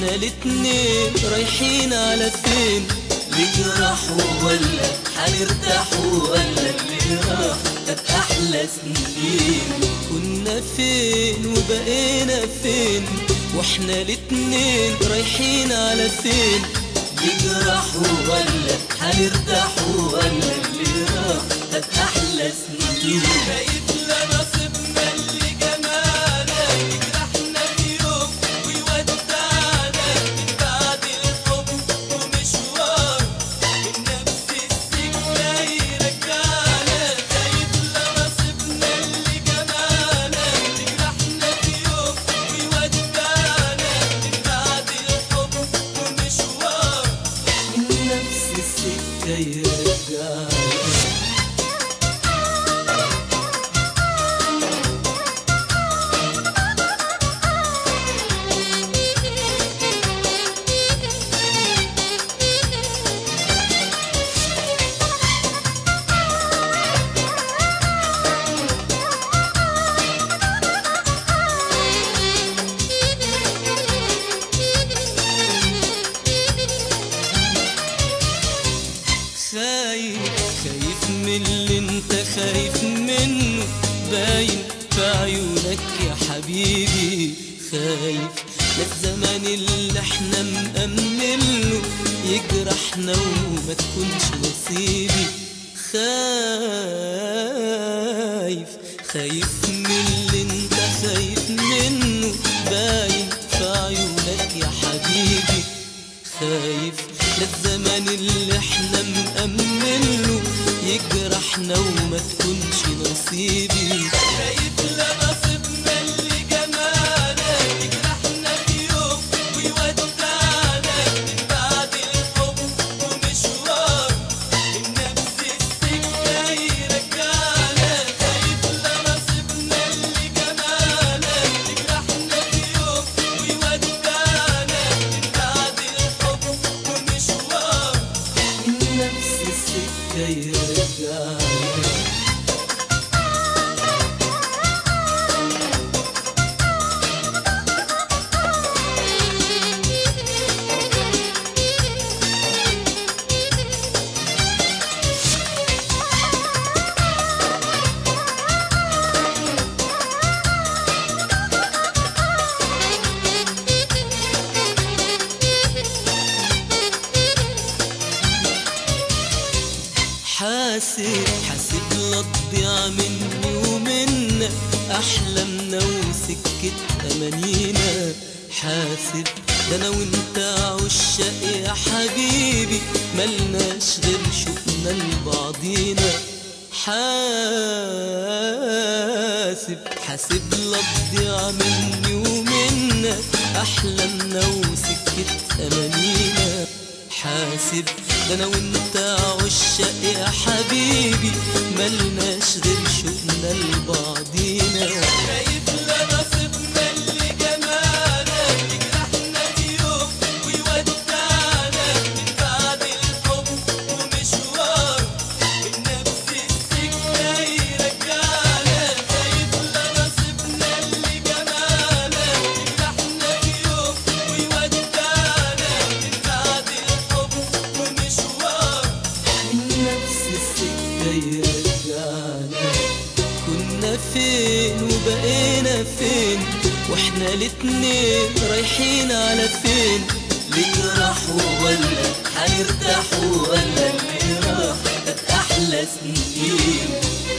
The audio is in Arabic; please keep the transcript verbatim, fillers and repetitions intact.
واحنا الاتنين رايحين على فين؟ نجرح ولا هنرتاح ولا اللي راح كانت احلى سنين؟ كنا فين وبقينا فين واحنا الاتنين رايحين على فين؟ نجرح ولا هنرتاح ولا اللي راح كانت احلى سنين؟ بقيت لا نصيبنا اللي جمالك يجرحنا في يوم ويودعنا من بعد الحب ومشوار من نفس السكة يرجعنا. بقيت لا نصيبنا اللي جمالك يجرحنا في يوم ويودعنا من بعد الحب ومشوار من نفس السكة يرجعنا. خايف خايف من اللي انت خايف منه باين في عيونك يا حبيبي. خايف لا الزمان اللي احنا مأمنله يجرحنا وما تكونش نصيبي. خايف خايف من اللي انت خايف منه باين في عيونك يا حبيبي. خايف لا الزمان اللي احنا مأمنله يجرحنا وما تكونش نصيبي. خايف لا نصيبنا اللي جمالك يجرحنا في يوم ويودعنا من بعد الحب ومشوار من نفس السكة يرجعنا. خايف لا نصيبنا اللي جمالك يجرحنا في يوم ويودعنا من بعد الحب ومشوار من نفس السكة يرجعنا. حاسب حاسب لا تضيع مني ومنا أحلامنا وسكة أمانينا. حاسب ده أنا وأنت عشاق يا حبيبي ملناش غير شوقنا لبعضينا. حاسب حاسب لا تضيع مني ومنا أحلامنا وسكة أمانينا. حاسب ده أنا وأنت عشاق يا حبيبي ملناش غير شوقنا لبعضينا. خايف لا نصيبنا اللي جمالك يجرحنا في يوم ويودعنا من بعد الحب ومشوار من نفس السكة يرجعنا. خايف لا نصيبنا اللي جمالك يجرحنا في يوم ويودعنا من بعد الحب ومشوار من نفس السكة يرجعنا. كنا فين وبقينا فين واحنا الاتنين رايحين على فين؟ نجرح ولا هنرتاح ولا اللي راح كانت احلى سنين؟